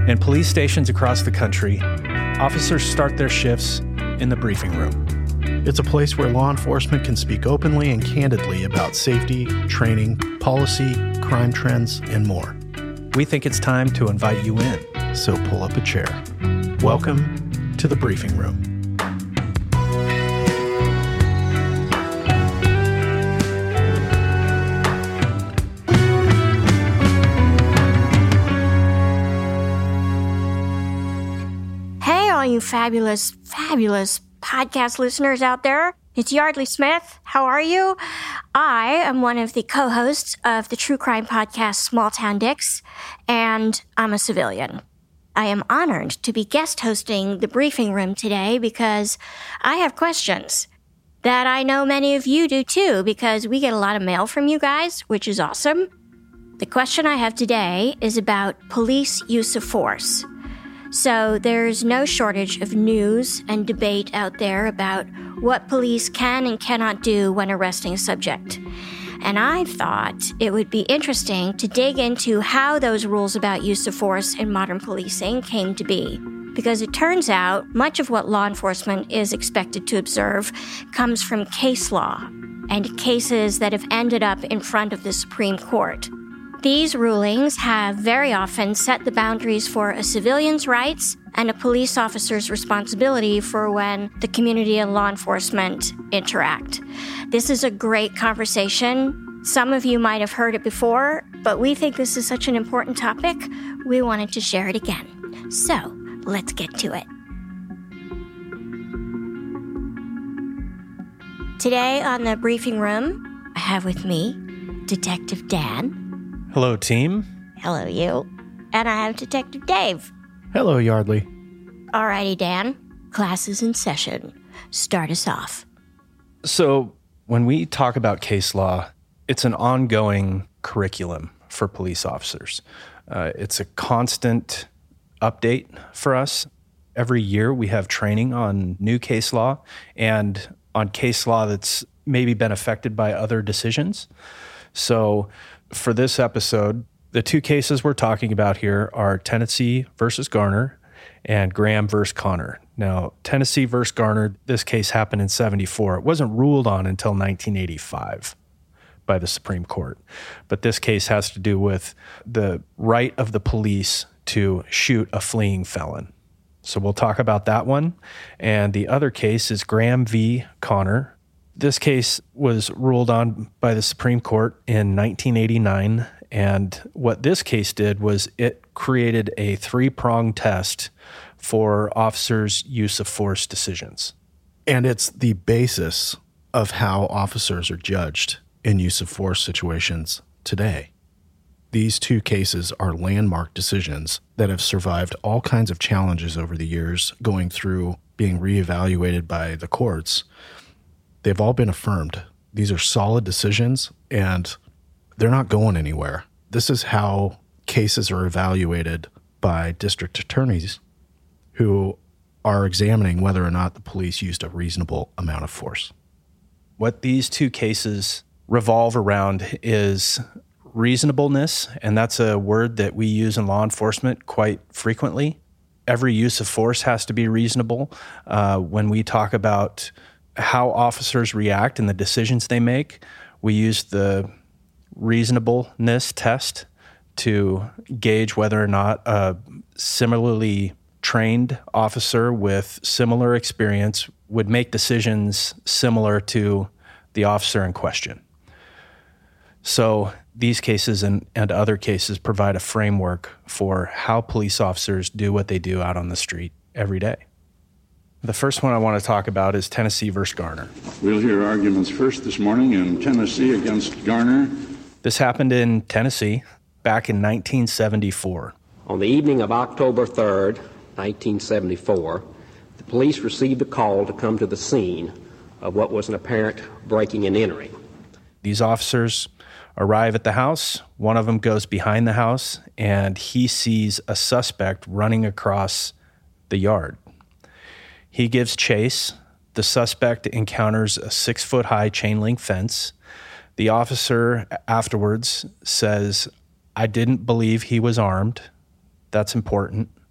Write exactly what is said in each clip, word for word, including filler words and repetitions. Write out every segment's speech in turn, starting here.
In police stations across the country, officers start their shifts in the briefing room. It's a place where law enforcement can speak openly and candidly about safety, training, policy, crime trends, and more. We think it's time to invite you in. So pull up a chair. Welcome to the briefing room. Hey, all you fabulous, fabulous podcast listeners out there. It's Yardley Smith. How are you? I am one of the co-hosts of the true crime podcast Small Town Dicks, and I'm a civilian. I am honored to be guest hosting the briefing room today because I have questions that I know many of you do too, because we get a lot of mail from you guys, which is awesome. The question I have today is about police use of force. So there's no shortage of news and debate out there about what police can and cannot do when arresting a subject. And I thought it would be interesting to dig into how those rules about use of force in modern policing came to be. Because it turns out much of what law enforcement is expected to observe comes from case law and cases that have ended up in front of the Supreme Court. These rulings have very often set the boundaries for a civilian's rights and a police officer's responsibility for when the community and law enforcement interact. This is a great conversation. Some of you might have heard it before, but we think this is such an important topic, we wanted to share it again. So, let's get to it. Today on the briefing room, I have with me Detective Dan. Hello, team. Hello, you. And I have Detective Dave. Hello, Yardley. Alrighty, Dan. Class is in session. Start us off. So, when we talk about case law, it's an ongoing curriculum for police officers. Uh, it's a constant update for us. Every year we have training on new case law and on case law that's maybe been affected by other decisions. So, for this episode, the two cases we're talking about here are Tennessee versus Garner and Graham versus Conner. Now, Tennessee versus Garner, this case happened in seventy-four. It wasn't ruled on until nineteen eighty-five by the Supreme Court. But this case has to do with the right of the police to shoot a fleeing felon. So we'll talk about that one. And the other case is Graham v. Conner. This case was ruled on by the Supreme Court in nineteen eighty-nine, and what this case did was it created a three-pronged test for officers' use of force decisions. And it's the basis of how officers are judged in use of force situations today. These two cases are landmark decisions that have survived all kinds of challenges over the years, going through being reevaluated by the courts. They've all been affirmed. These are solid decisions, and they're not going anywhere. This is how cases are evaluated by district attorneys who are examining whether or not the police used a reasonable amount of force. What these two cases revolve around is reasonableness, and that's a word that we use in law enforcement quite frequently. Every use of force has to be reasonable. Uh, when we talk about how officers react and the decisions they make, we use the reasonableness test to gauge whether or not a similarly trained officer with similar experience would make decisions similar to the officer in question. So these cases and, and other cases provide a framework for how police officers do what they do out on the street every day. The first one I want to talk about is Tennessee versus Garner. We'll hear arguments first this morning in Tennessee against Garner. This happened in Tennessee back in nineteen seventy-four. On the evening of October third, nineteen seventy-four, the police received a call to come to the scene of what was an apparent breaking and entering. These officers arrive at the house. One of them goes behind the house, and he sees a suspect running across the yard. He gives chase. The suspect encounters a six-foot-high chain-link fence. The officer afterwards says, "I didn't believe he was armed." That's important.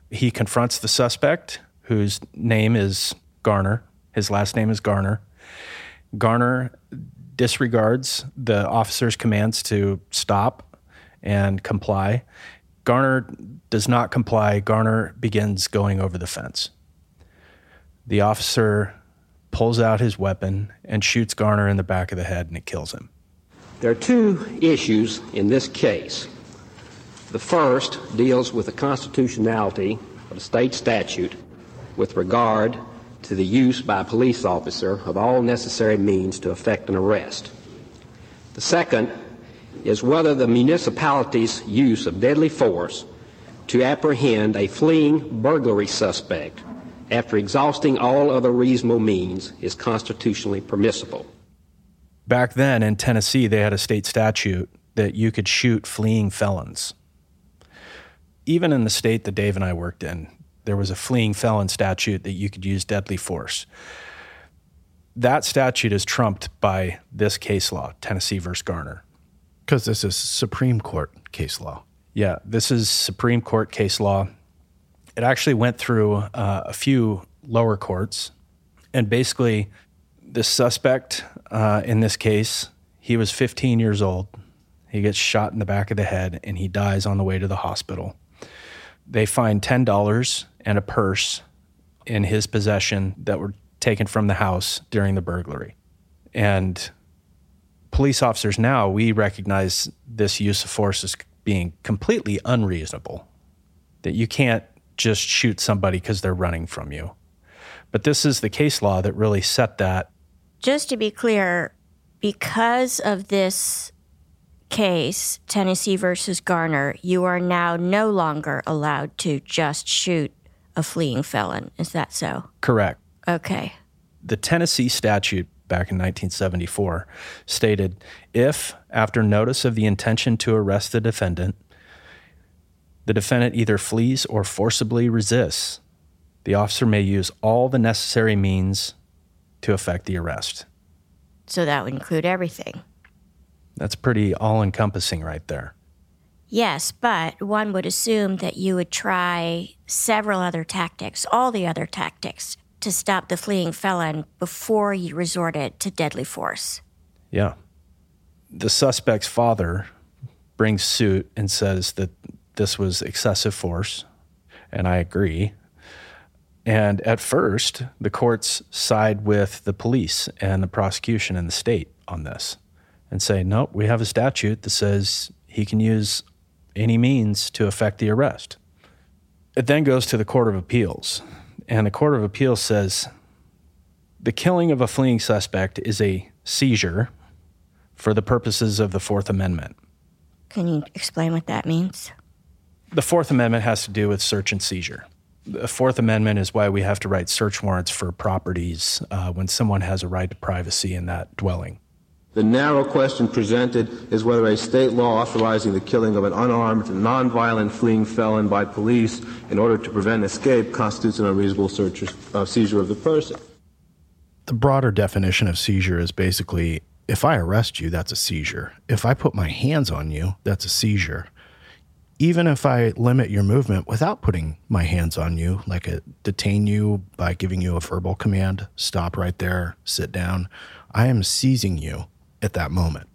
He confronts the suspect, whose name is Garner. His last name is Garner. Garner disregards the officer's commands to stop and comply. Garner does not comply. Garner begins going over the fence. The officer pulls out his weapon and shoots Garner in the back of the head, and it kills him. There are two issues in this case. The first deals with the constitutionality of a state statute with regard to the use by a police officer of all necessary means to effect an arrest. The second is whether the municipality's use of deadly force to apprehend a fleeing burglary suspect after exhausting all other reasonable means is constitutionally permissible. Back then in Tennessee, they had a state statute that you could shoot fleeing felons. Even in the state that Dave and I worked in, there was a fleeing felon statute that you could use deadly force. That statute is trumped by this case law, Tennessee versus Garner. Because this is Supreme Court case law. Yeah, this is Supreme Court case law. It actually went through uh, a few lower courts. And basically, the suspect uh, in this case, he was fifteen years old. He gets shot in the back of the head, and he dies on the way to the hospital. They find ten dollars and a purse in his possession that were taken from the house during the burglary. And police officers now, we recognize this use of force as being completely unreasonable, that you can't just shoot somebody because they're running from you. But this is the case law that really set that. Just to be clear, because of this case, Tennessee versus Garner, you are now no longer allowed to just shoot a fleeing felon. Is that so? Correct. Okay. The Tennessee statute back in nineteen seventy-four stated, if, after notice of the intention to arrest the defendant, the defendant either flees or forcibly resists, the officer may use all the necessary means to effect the arrest. So that would include everything. That's pretty all-encompassing right there. Yes, but one would assume that you would try several other tactics, all the other tactics, to stop the fleeing felon before you resorted to deadly force. Yeah. The suspect's father brings suit and says that this was excessive force, and I agree. And at first, the courts side with the police and the prosecution and the state on this and say, nope, we have a statute that says he can use any means to effect the arrest. It then goes to the Court of Appeals, and the Court of Appeals says the killing of a fleeing suspect is a seizure for the purposes of the Fourth Amendment. Can you explain what that means? The Fourth Amendment has to do with search and seizure. The Fourth Amendment is why we have to write search warrants for properties uh, when someone has a right to privacy in that dwelling. The narrow question presented is whether a state law authorizing the killing of an unarmed, nonviolent fleeing felon by police in order to prevent escape constitutes an unreasonable search or uh, seizure of the person. The broader definition of seizure is basically, if I arrest you, that's a seizure. If I put my hands on you, that's a seizure. Even if I limit your movement without putting my hands on you, like a, detain you by giving you a verbal command, stop right there, sit down, I am seizing you at that moment.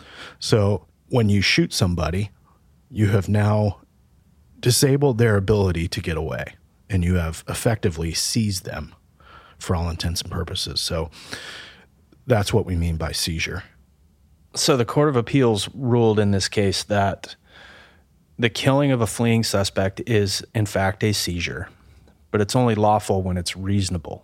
So when you shoot somebody, you have now disabled their ability to get away, and you have effectively seized them for all intents and purposes. So that's what we mean by seizure. So the Court of Appeals ruled in this case that the killing of a fleeing suspect is, in fact, a seizure, but it's only lawful when it's reasonable.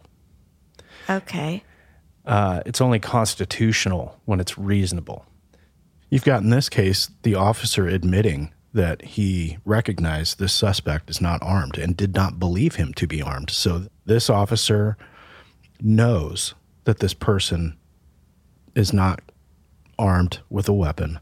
Okay. Uh, it's only constitutional when it's reasonable. You've got, in this case, the officer admitting that he recognized this suspect is not armed and did not believe him to be armed. So this officer knows that this person is not armed with a weapon,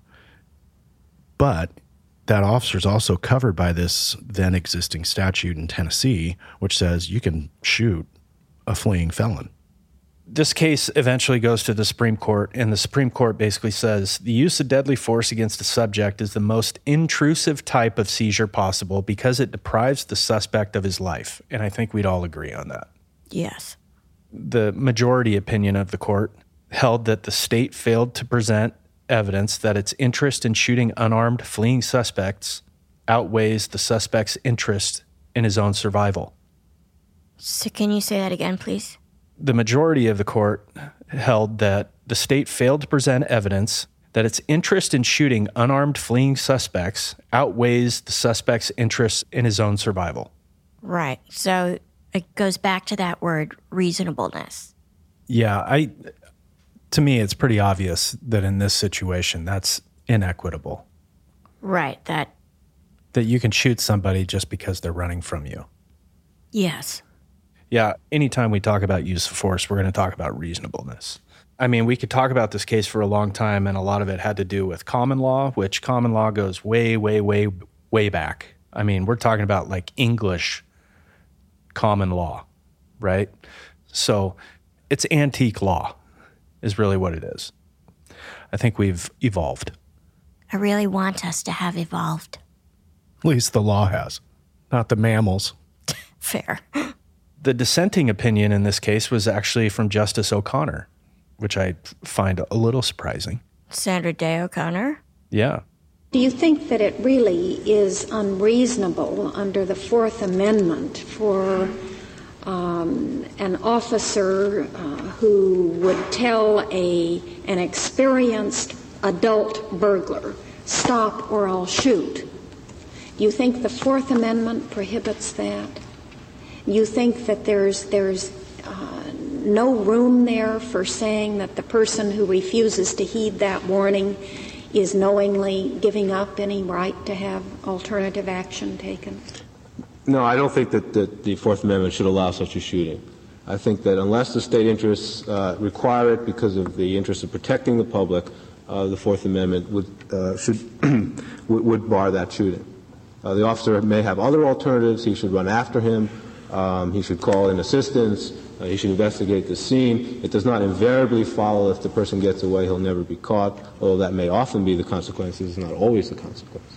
but that officer is also covered by this then existing statute in Tennessee, which says you can shoot a fleeing felon. This case eventually goes to the Supreme Court, and the Supreme Court basically says the use of deadly force against a subject is the most intrusive type of seizure possible because it deprives the suspect of his life. And I think we'd all agree on that. Yes. The majority opinion of the court held that the state failed to present evidence that its interest in shooting unarmed fleeing suspects outweighs the suspect's interest in his own survival. So can you say that again, please? The majority of the court held that the state failed to present evidence that its interest in shooting unarmed fleeing suspects outweighs the suspect's interest in his own survival. Right. So it goes back to that word, reasonableness. Yeah, I. To me, it's pretty obvious that in this situation, that's inequitable. Right, that... That you can shoot somebody just because they're running from you. Yes. Yeah, anytime we talk about use of force, we're going to talk about reasonableness. I mean, we could talk about this case for a long time, and a lot of it had to do with common law, which common law goes way, way, way, way back. I mean, we're talking about like English common law, right? So it's antique law is really what it is. I think we've evolved. I really want us to have evolved. At least the law has, not the mammals. Fair. The dissenting opinion in this case was actually from Justice O'Connor, which I find a little surprising. Sandra Day O'Connor? Yeah. Do you think that it really is unreasonable under the Fourth Amendment for um, an officer uh, who would tell a an experienced adult burglar, stop or I'll shoot? Do you think the Fourth Amendment prohibits that? You think that there's there's uh, no room there for saying that the person who refuses to heed that warning is knowingly giving up any right to have alternative action taken? No, I don't think that, that the Fourth Amendment should allow such a shooting. I think that unless the state interests uh, require it because of the interest of protecting the public, uh, the Fourth Amendment would uh, should would, would bar that shooting. Uh, the officer may have other alternatives. He should run after him. Um, he should call in assistance. Uh, he should investigate the scene. It does not invariably follow if the person gets away, he'll never be caught, although that may often be the consequence. It's not always the consequence.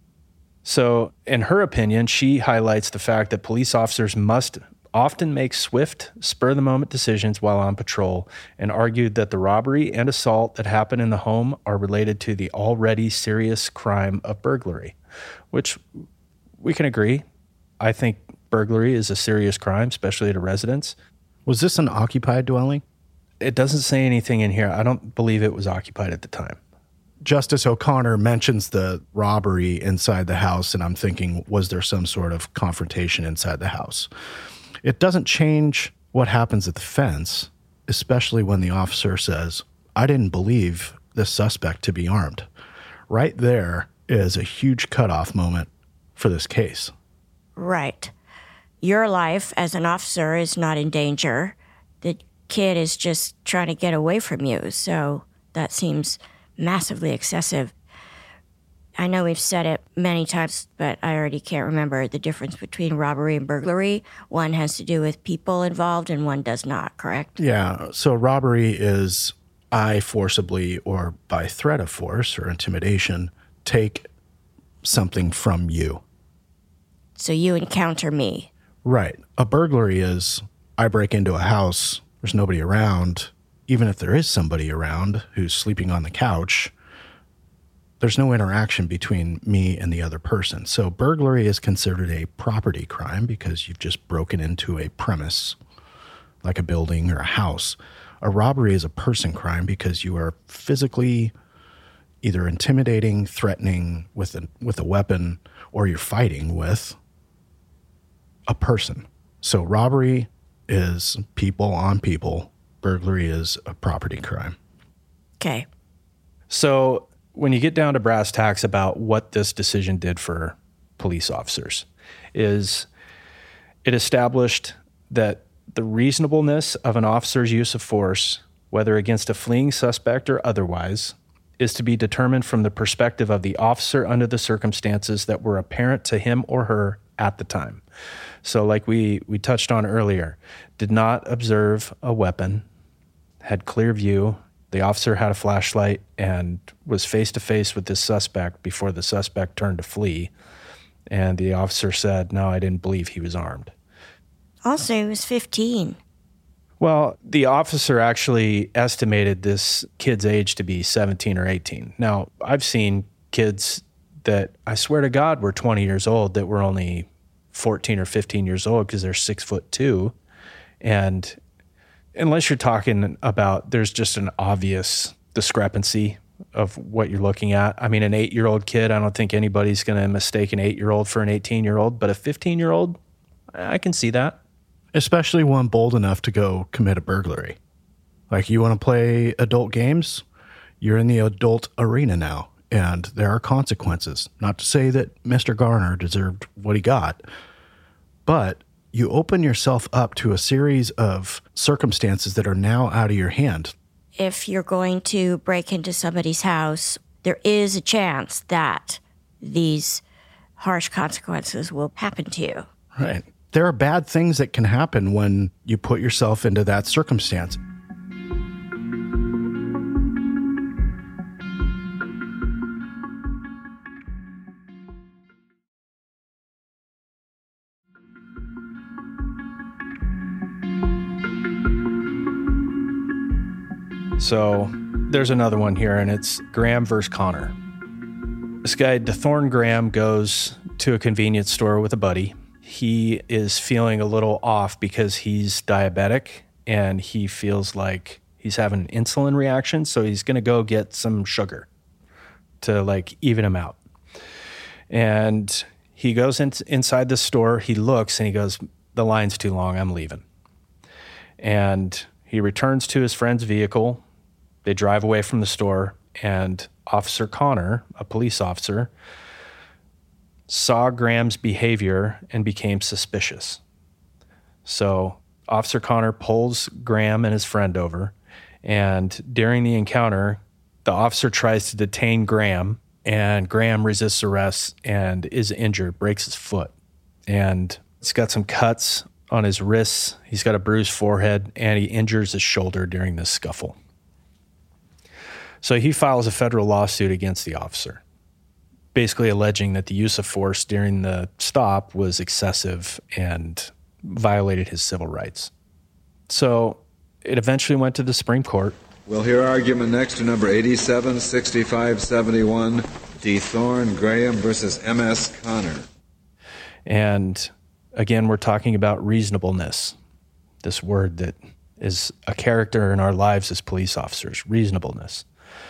So, in her opinion, she highlights the fact that police officers must often make swift, spur-of-the-moment decisions while on patrol, and argued that the robbery and assault that happened in the home are related to the already serious crime of burglary, which we can agree. I think burglary is a serious crime, especially at a residence. Was this an occupied dwelling? It doesn't say anything in here. I don't believe it was occupied at the time. Justice O'Connor mentions the robbery inside the house, and I'm thinking, was there some sort of confrontation inside the house? It doesn't change what happens at the fence, especially when the officer says, I didn't believe this suspect to be armed. Right there is a huge cutoff moment for this case. Right. Your life as an officer is not in danger. The kid is just trying to get away from you, so that seems massively excessive. I know we've said it many times, but I already can't remember the difference between robbery and burglary. One has to do with people involved and one does not, correct? Yeah, so robbery is I forcibly or by threat of force or intimidation take something from you. So you encounter me. Right. A burglary is I break into a house, there's nobody around. Even if there is somebody around who's sleeping on the couch, there's no interaction between me and the other person. So burglary is considered a property crime because you've just broken into a premise, like a building or a house. A robbery is a person crime because you are physically either intimidating, threatening with a, with a weapon, or you're fighting with a person. So robbery is people on people. Burglary is a property crime. Okay. So when you get down to brass tacks about what this decision did for police officers, is it established that the reasonableness of an officer's use of force, whether against a fleeing suspect or otherwise, is to be determined from the perspective of the officer under the circumstances that were apparent to him or her at the time. So like we, we touched on earlier, did not observe a weapon, had clear view. The officer had a flashlight and was face-to-face with this suspect before the suspect turned to flee. And the officer said, no, I didn't believe he was armed. Also, he was fifteen. Well, the officer actually estimated this kid's age to be seventeen or eighteen. Now, I've seen kids that I swear to God were twenty years old that were only fourteen or fifteen years old because they're six foot two. And unless you're talking about there's just an obvious discrepancy of what you're looking at. I mean, an eight-year-old kid, I don't think anybody's going to mistake an eight-year-old for an eighteen-year-old, but a fifteen-year-old, I can see that. Especially one bold enough to go commit a burglary. Like, you want to play adult games? You're in the adult arena now, and there are consequences. Not to say that Mister Garner deserved what he got, but you open yourself up to a series of circumstances that are now out of your hand. If you're going to break into somebody's house, there is a chance that these harsh consequences will happen to you. Right. There are bad things that can happen when you put yourself into that circumstance. So there's another one here, and it's Graham versus Connor. This guy, DeThorne Graham, goes to a convenience store with a buddy. He is feeling a little off because he's diabetic, and he feels like he's having an insulin reaction, so he's going to go get some sugar to, like, even him out. And he goes in, inside the store, he looks, and he goes, the line's too long, I'm leaving. And he returns to his friend's vehicle. They drive away from the store, and Officer Connor, a police officer, saw Graham's behavior and became suspicious. So Officer Connor pulls Graham and his friend over, and during the encounter, the officer tries to detain Graham, and Graham resists arrest and is injured, breaks his foot. And he's got some cuts on his wrists, he's got a bruised forehead, and he injures his shoulder during this scuffle. So he files a federal lawsuit against the officer, basically alleging that the use of force during the stop was excessive and violated his civil rights. So it eventually went to the Supreme Court. We'll hear argument next to number eighty-seven sixty-five seventy-one, DeThorne Graham versus M S Connor. And again, we're talking about reasonableness, this word that is a character in our lives as police officers, reasonableness.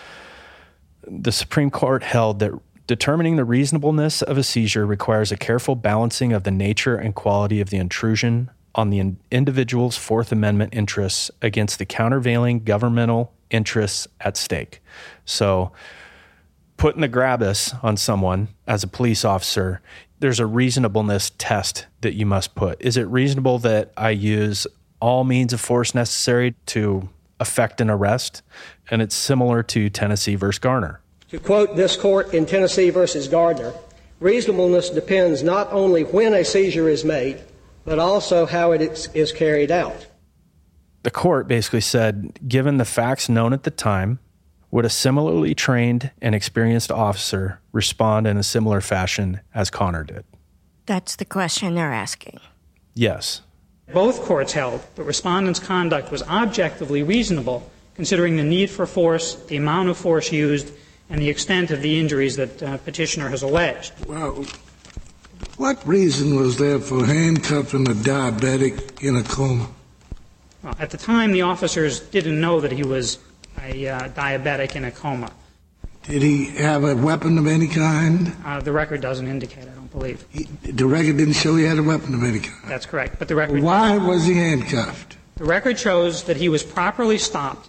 The Supreme Court held that determining the reasonableness of a seizure requires a careful balancing of the nature and quality of the intrusion on the in- individual's Fourth Amendment interests against the countervailing governmental interests at stake. So putting the grabus on someone as a police officer, there's a reasonableness test that you must put. Is it reasonable that I use all means of force necessary to effect an arrest? And it's similar to Tennessee versus Garner. To quote this court in Tennessee versus Gardner, reasonableness depends not only when a seizure is made, but also how it is, is carried out. The court basically said, given the facts known at the time, would a similarly trained and experienced officer respond in a similar fashion as Connor did? That's the question they're asking. Yes. Both courts held that respondent's conduct was objectively reasonable, considering the need for force, the amount of force used, and the extent of the injuries that uh, petitioner has alleged. Well, what reason was there for handcuffing a diabetic in a coma? Well, at the time, the officers didn't know that he was a uh, diabetic in a coma. Did he have a weapon of any kind? Uh, the record doesn't indicate, I don't believe. He, the record didn't show he had a weapon of any kind? That's correct. But the record. Why was he handcuffed? The record shows that he was properly stopped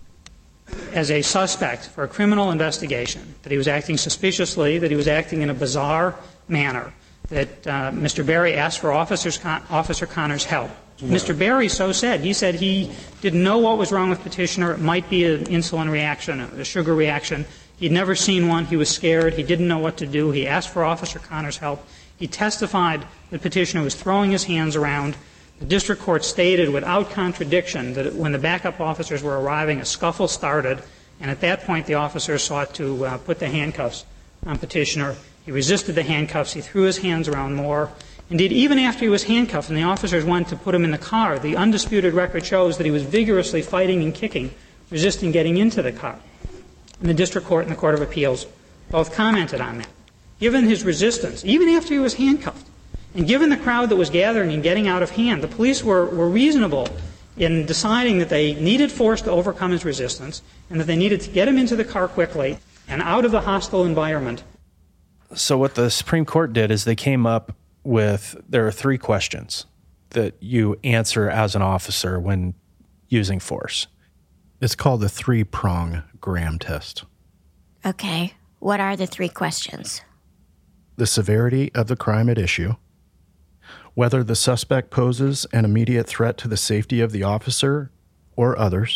as a suspect for a criminal investigation, that he was acting suspiciously, that he was acting in a bizarre manner, that uh, Mister Berry asked for Officer's Con- Officer Connor's help. Wow. Mister Berry so said. He said he didn't know what was wrong with petitioner. It might be an insulin reaction, a sugar reaction. He'd never seen one. He was scared. He didn't know what to do. He asked for Officer Connor's help. He testified that petitioner was throwing his hands around, The district court stated without contradiction that when the backup officers were arriving, a scuffle started, and at that point the officer sought to uh, put the handcuffs on petitioner. He resisted the handcuffs. He threw his hands around more. Indeed, even after he was handcuffed and the officers went to put him in the car, the undisputed record shows that he was vigorously fighting and kicking, resisting getting into the car. And the district court and the Court of Appeals both commented on that. Given his resistance, even after he was handcuffed, and given the crowd that was gathering and getting out of hand, the police were, were reasonable in deciding that they needed force to overcome his resistance and that they needed to get him into the car quickly and out of the hostile environment. So what the Supreme Court did is they came up with, there are three questions that you answer as an officer when using force. It's called the three-prong Graham test. Okay, what are the three questions? The severity of the crime at issue, whether the suspect poses an immediate threat to the safety of the officer or others,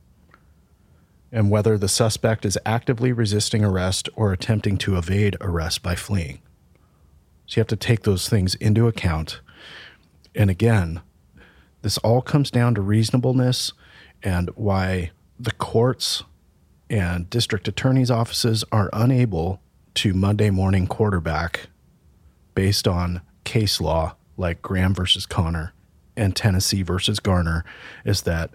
and whether the suspect is actively resisting arrest or attempting to evade arrest by fleeing. So you have to take those things into account. And again, this all comes down to reasonableness and why the courts and district attorney's offices are unable to Monday morning quarterback based on case law like Graham versus Connor and Tennessee versus Garner, is that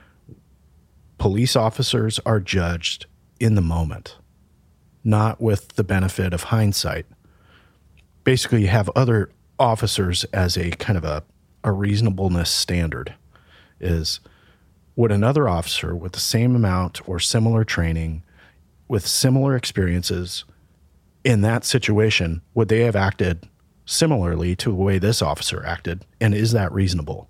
police officers are judged in the moment, not with the benefit of hindsight. Basically, you have other officers as a kind of a, a reasonableness standard. Is would another officer with the same amount or similar training, with similar experiences in that situation, would they have acted similarly to the way this officer acted? And is that reasonable?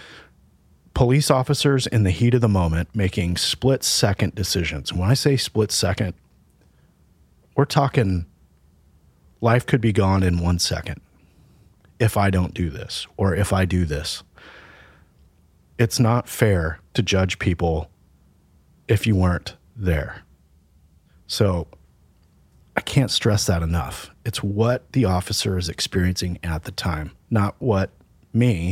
Police officers in the heat of the moment making split-second decisions. When I say split-second, we're talking life could be gone in one second if I don't do this or if I do this. It's not fair to judge people if you weren't there. So I can't stress that enough. It's what the officer is experiencing at the time, not what me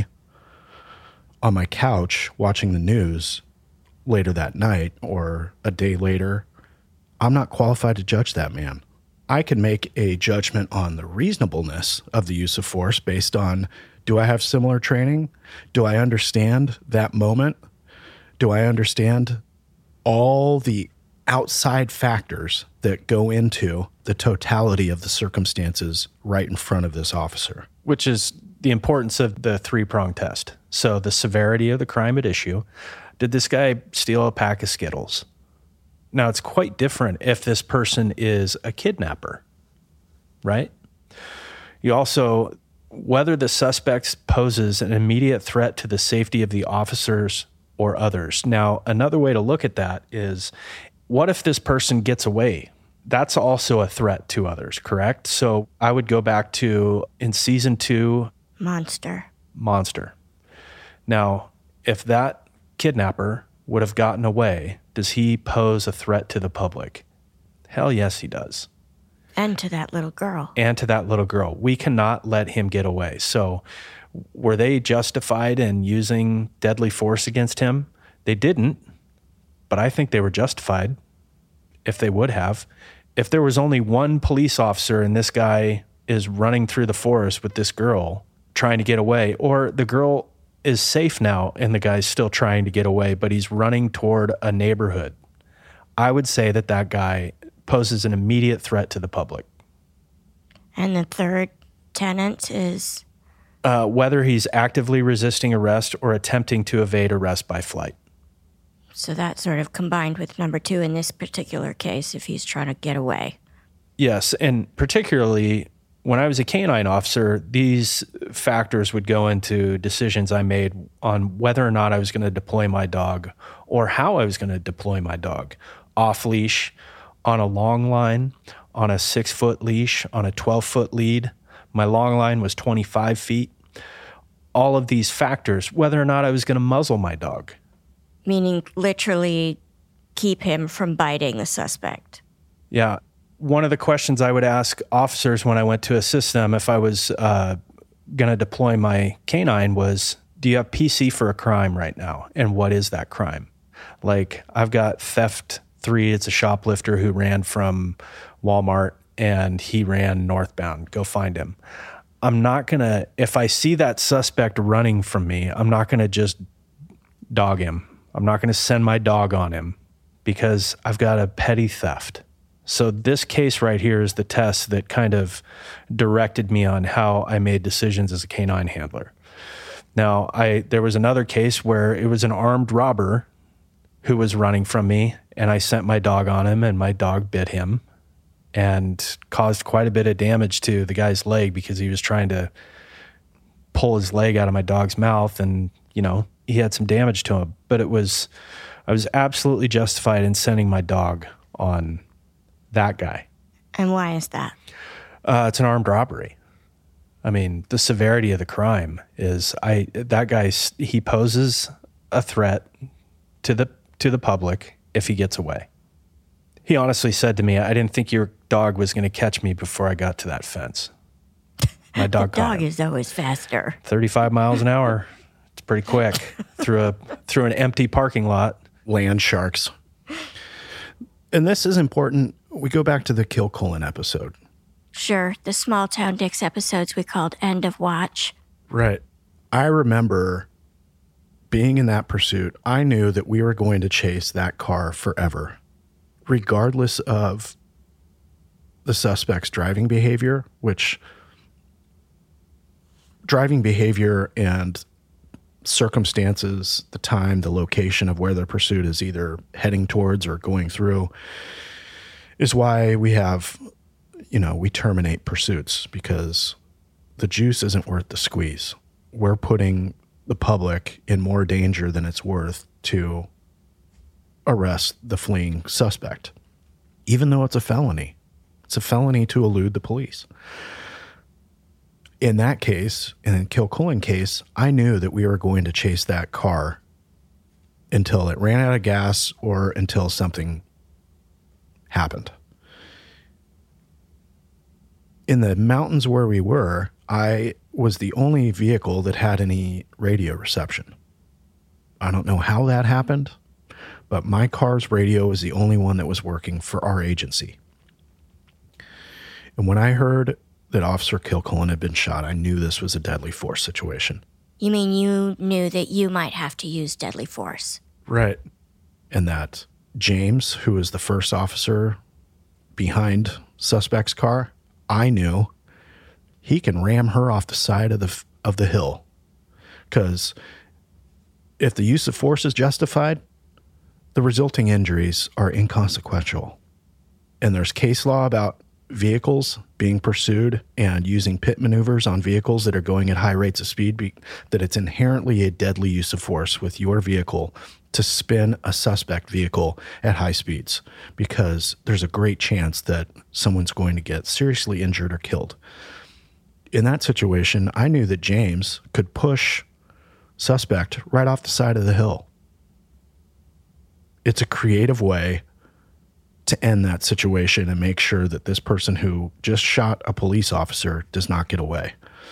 on my couch watching the news later that night or a day later. I'm not qualified to judge that man. I can make a judgment on the reasonableness of the use of force based on, do I have similar training? Do I understand that moment? Do I understand all the outside factors that go into the totality of the circumstances right in front of this officer? Which is the importance of the three-prong test. So the severity of the crime at issue. Did this guy steal a pack of Skittles? Now, it's quite different if this person is a kidnapper, right? You also, whether the suspect poses an immediate threat to the safety of the officers or others. Now, another way to look at that is, what if this person gets away? That's also a threat to others, correct? So I would go back to, in season two, Monster. Monster. Now, if that kidnapper would have gotten away, does he pose a threat to the public? Hell yes, he does. And to that little girl. And to that little girl. We cannot let him get away. So were they justified in using deadly force against him? They didn't, but I think they were justified if they would have. If there was only one police officer and this guy is running through the forest with this girl trying to get away, or the girl is safe now and the guy's still trying to get away, but he's running toward a neighborhood, I would say that that guy poses an immediate threat to the public. And the third tenet is? Uh, whether he's actively resisting arrest or attempting to evade arrest by flight. So that's sort of combined with number two in this particular case, if he's trying to get away. Yes, and particularly when I was a canine officer, these factors would go into decisions I made on whether or not I was going to deploy my dog or how I was going to deploy my dog. Off leash, on a long line, on a six foot leash, on a twelve foot lead. My long line was twenty-five feet. All of these factors, whether or not I was going to muzzle my dog. Meaning literally keep him from biting the suspect. Yeah. One of the questions I would ask officers when I went to assist them if I was uh, going to deploy my canine was, do you have P C for a crime right now? And what is that crime? Like, I've got theft three. It's a shoplifter who ran from Walmart and he ran northbound. Go find him. I'm not going to, if I see that suspect running from me, I'm not going to just dog him. I'm not going to send my dog on him because I've got a petty theft. So this case right here is the test that kind of directed me on how I made decisions as a canine handler. Now, I there was another case where it was an armed robber who was running from me, and I sent my dog on him, and my dog bit him and caused quite a bit of damage to the guy's leg because he was trying to pull his leg out of my dog's mouth, and, you know, he had some damage to him. But it was, I was absolutely justified in sending my dog on that guy. And why is that? Uh, it's an armed robbery. I mean, the severity of the crime is I that guy, he poses a threat to the to the public if he gets away. He honestly said to me, I didn't think your dog was going to catch me before I got to that fence. My dog the dog is always faster. thirty-five miles an hour. It's pretty quick through a through an empty parking lot. Land sharks. And this is important. We go back to the Kilcullen episode. Sure, the Small Town Dicks episodes we called End of Watch. Right. I remember being in that pursuit. I knew that we were going to chase that car forever, regardless of the suspect's driving behavior, which driving behavior and circumstances, the time, the location of where the pursuit is either heading towards or going through is why we have, you know, we terminate pursuits, because the juice isn't worth the squeeze. We're putting the public in more danger than it's worth to arrest the fleeing suspect, even though it's a felony. It's a felony to elude the police. In that case, in the Kilcullen case, I knew that we were going to chase that car until it ran out of gas or until something happened. In the mountains where we were, I was the only vehicle that had any radio reception. I don't know how that happened, but my car's radio was the only one that was working for our agency. And when I heard that Officer Kilcullen had been shot, I knew this was a deadly force situation. You mean you knew that you might have to use deadly force? Right. And that James, who was the first officer behind suspect's car, I knew he can ram her off the side of the of the hill. Because if the use of force is justified, the resulting injuries are inconsequential. And there's case law about vehicles being pursued and using pit maneuvers on vehicles that are going at high rates of speed, be, that it's inherently a deadly use of force with your vehicle to spin a suspect vehicle at high speeds, because there's a great chance that someone's going to get seriously injured or killed. In that situation, I knew that James could push suspect right off the side of the hill. It's a creative way to end that situation and make sure that this person who just shot a police officer does not get away.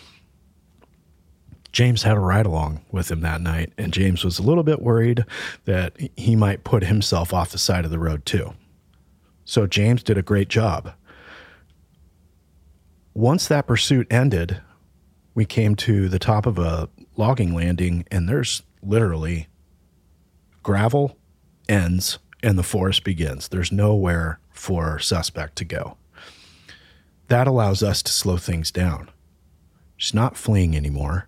James had a ride along with him that night, and James was a little bit worried that he might put himself off the side of the road too. So James did a great job. Once that pursuit ended, we came to the top of a logging landing, and there's literally gravel ends and the forest begins. There's nowhere for suspect to go. That allows us to slow things down. She's not fleeing anymore.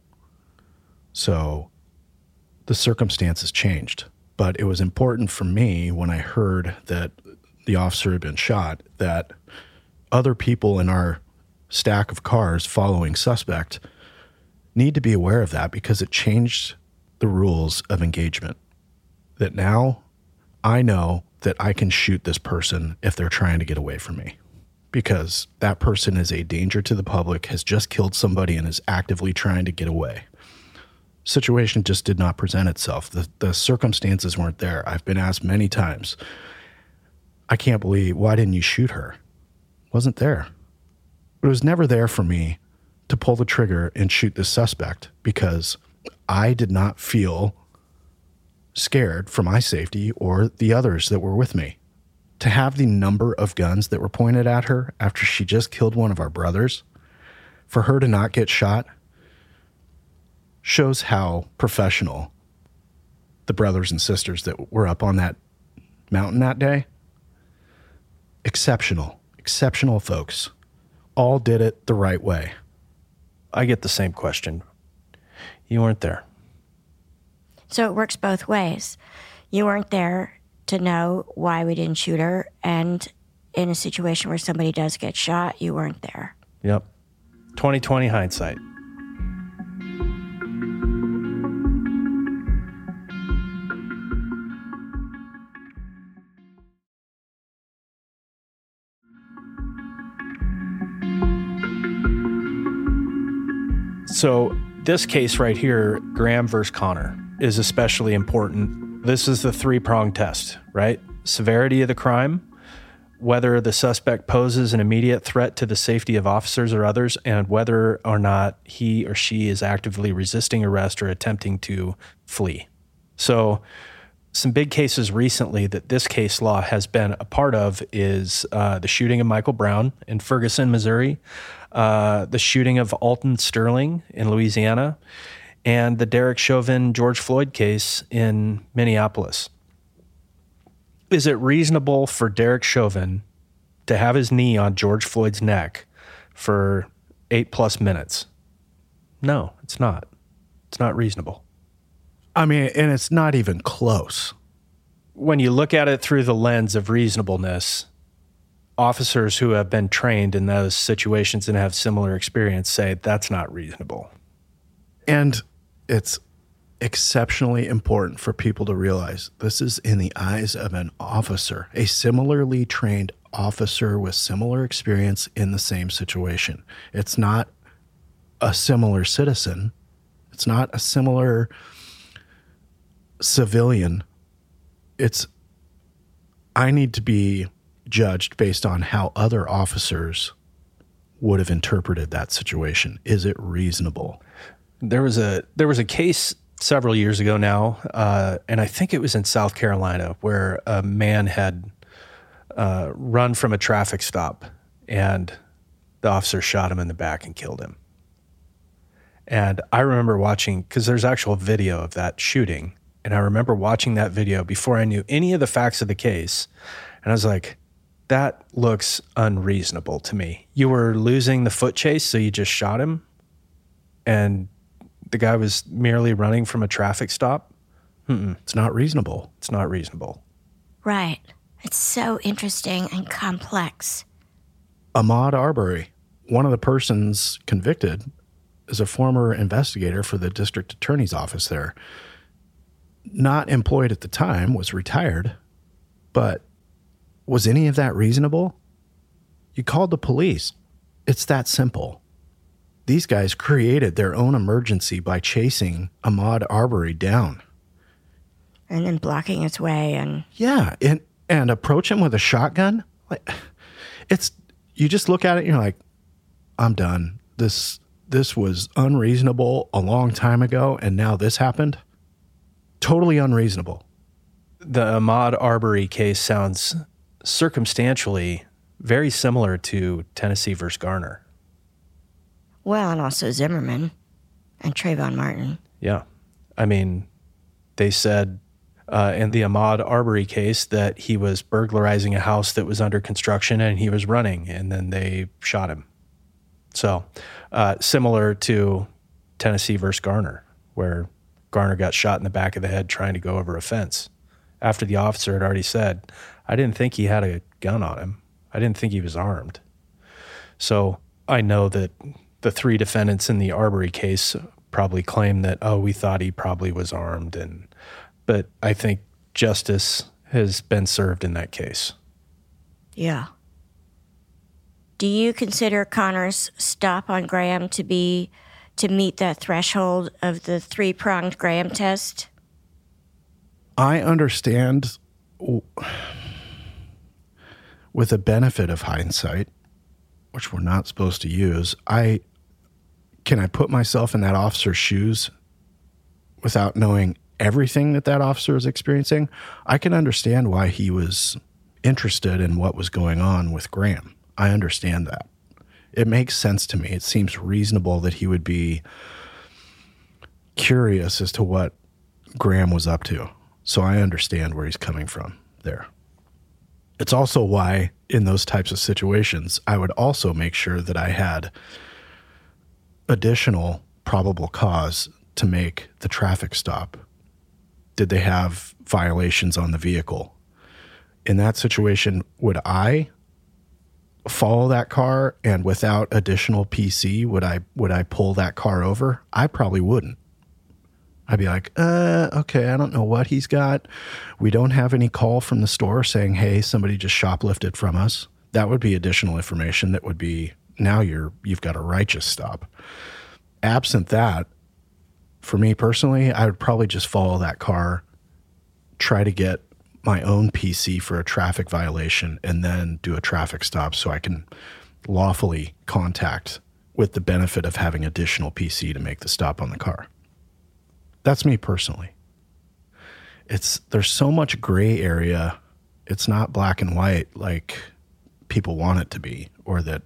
So the circumstances changed. But it was important for me when I heard that the officer had been shot, that other people in our stack of cars following suspect need to be aware of that, because it changed the rules of engagement. That now I know that I can shoot this person if they're trying to get away from me, because that person is a danger to the public, has just killed somebody, and is actively trying to get away. Situation just did not present itself. The, the circumstances weren't there. I've been asked many times, I can't believe, why didn't you shoot her? Wasn't there. But it was never there for me to pull the trigger and shoot this suspect, because I did not feel scared for my safety or the others that were with me. To have the number of guns that were pointed at her after she just killed one of our brothers, for her to not get shot, shows how professional the brothers and sisters that were up on that mountain that day, exceptional, exceptional folks, all did it the right way. I get the same question. You weren't there. So it works both ways. You weren't there to know why we didn't shoot her, and in a situation where somebody does get shot, you weren't there. Yep. twenty twenty hindsight. So this case right here, Graham versus Connor, is especially important. This is the three-pronged test, right? Severity of the crime, whether the suspect poses an immediate threat to the safety of officers or others, and whether or not he or she is actively resisting arrest or attempting to flee. So some big cases recently that this case law has been a part of is uh, the shooting of Michael Brown in Ferguson, Missouri, uh, the shooting of Alton Sterling in Louisiana, and the Derek Chauvin George Floyd case in Minneapolis. Is it reasonable for Derek Chauvin to have his knee on George Floyd's neck for eight plus minutes? No, it's not. It's not reasonable. I mean, and it's not even close. When you look at it through the lens of reasonableness, officers who have been trained in those situations and have similar experience say that's not reasonable. And it's exceptionally important for people to realize this is in the eyes of an officer, a similarly trained officer with similar experience in the same situation. It's not a similar citizen. It's not a similar civilian. It's, I need to be judged based on how other officers would have interpreted that situation. Is it reasonable? There was a there was a case several years ago now, uh, and I think it was in South Carolina, where a man had uh, run from a traffic stop, and the officer shot him in the back and killed him. And I remember watching, because there's actual video of that shooting, and I remember watching that video before I knew any of the facts of the case, and I was like, that looks unreasonable to me. You were losing the foot chase, so you just shot him, and the guy was merely running from a traffic stop? Mm-mm. It's not reasonable. It's not reasonable. Right. It's so interesting and complex. Ahmaud Arbery, one of the persons convicted, is a former investigator for the district attorney's office there. Not employed at the time, was retired, but was any of that reasonable? You called the police. It's that simple. These guys created their own emergency by chasing Ahmaud Arbery down. And then blocking its way and... Yeah, and, and approach him with a shotgun? Like, it's, you just look at it and you're like, I'm done. This, this was unreasonable a long time ago, and now this happened? Totally unreasonable. The Ahmaud Arbery case sounds circumstantially very similar to Tennessee versus Garner. Well, and also Zimmerman and Trayvon Martin. Yeah. I mean, they said uh, in the Ahmaud Arbery case that he was burglarizing a house that was under construction and he was running, and then they shot him. So uh, similar to Tennessee versus Garner, where Garner got shot in the back of the head trying to go over a fence after the officer had already said, I didn't think he had a gun on him. I didn't think he was armed. So I know that the three defendants in the Arbery case probably claim that, oh, we thought he probably was armed. And but I think justice has been served in that case. Yeah. Do you consider Connor's stop on Graham to be to meet that threshold of the three-pronged Graham test? I understand, with the benefit of hindsight, which we're not supposed to use, I can I put myself in that officer's shoes without knowing everything that that officer is experiencing, I can understand why he was interested in what was going on with Graham. I understand that. It makes sense to me. It seems reasonable that he would be curious as to what Graham was up to. So I understand where he's coming from there. It's also why in those types of situations, I would also make sure that I had additional probable cause to make the traffic stop. Did they have violations on the vehicle? In that situation, would I follow that car, and without additional P C, would I would I pull that car over? I probably wouldn't. I'd be like, uh, okay, I don't know what he's got. We don't have any call from the store saying, hey, somebody just shoplifted from us. That would be additional information that would be, now you're, you've got a righteous stop. Absent that, for me personally, I would probably just follow that car, try to get my own P C for a traffic violation, and then do a traffic stop so I can lawfully contact with the benefit of having additional P C to make the stop on the car. That's me personally. It's there's so much gray area. It's not black and white like people want it to be, or that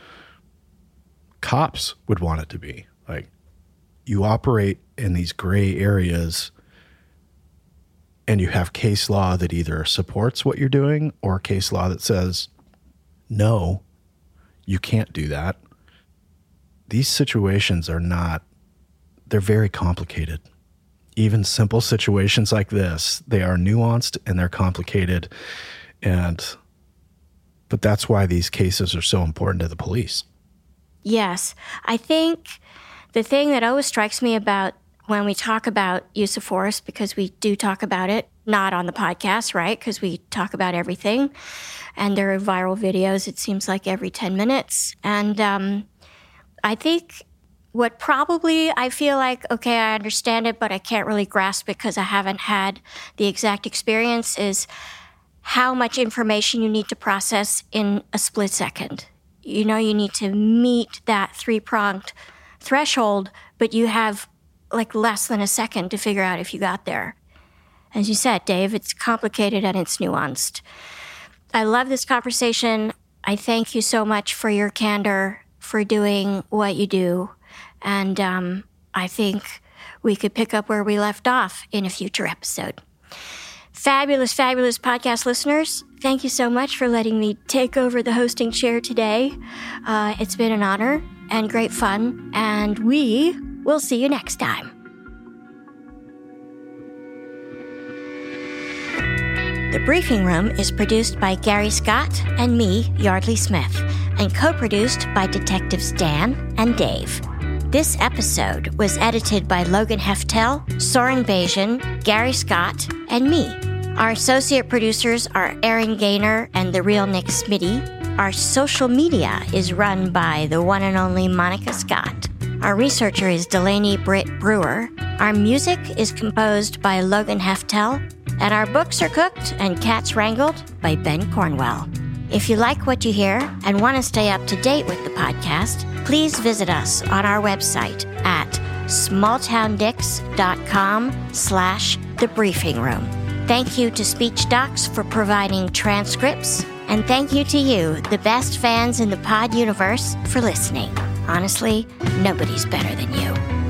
cops would want it to be. Like, you operate in these gray areas, and you have case law that either supports what you're doing or case law that says, no, you can't do that. These situations are not, they're very complicated. Even simple situations like this, they are nuanced and they're complicated. And, but that's why these cases are so important to the police. Yes. I think the thing that always strikes me about when we talk about use of force, because we do talk about it, not on the podcast, right? Because we talk about everything. And there are viral videos, it seems like every ten minutes. And um, I think what probably I feel like, okay, I understand it, but I can't really grasp it because I haven't had the exact experience, is how much information you need to process in a split second. You know, you need to meet that three-pronged threshold, but you have like less than a second to figure out if you got there. As you said, Dave, it's complicated and it's nuanced. I love this conversation. I thank you so much for your candor, for doing what you do. And um, I think we could pick up where we left off in a future episode. Fabulous, fabulous podcast listeners, thank you so much for letting me take over the hosting chair today. Uh, it's been an honor and great fun, and we will see you next time. The Briefing Room is produced by Gary Scott and me, Yardley Smith, and co-produced by Detectives Dan and Dave. This episode was edited by Logan Heftel, Soren Bajan, Gary Scott, and me. Our associate producers are Aaron Gaynor and the real Nick Smitty. Our social media is run by the one and only Monica Scott. Our researcher is Delaney Britt Brewer. Our music is composed by Logan Heftel. And our books are cooked and cats wrangled by Ben Cornwell. If you like what you hear and want to stay up to date with the podcast, please visit us on our website at smalltowndicks.com slash the briefing room. Thank you to SpeechDocs for providing transcripts, and thank you to you, the best fans in the pod universe, for listening. Honestly, nobody's better than you.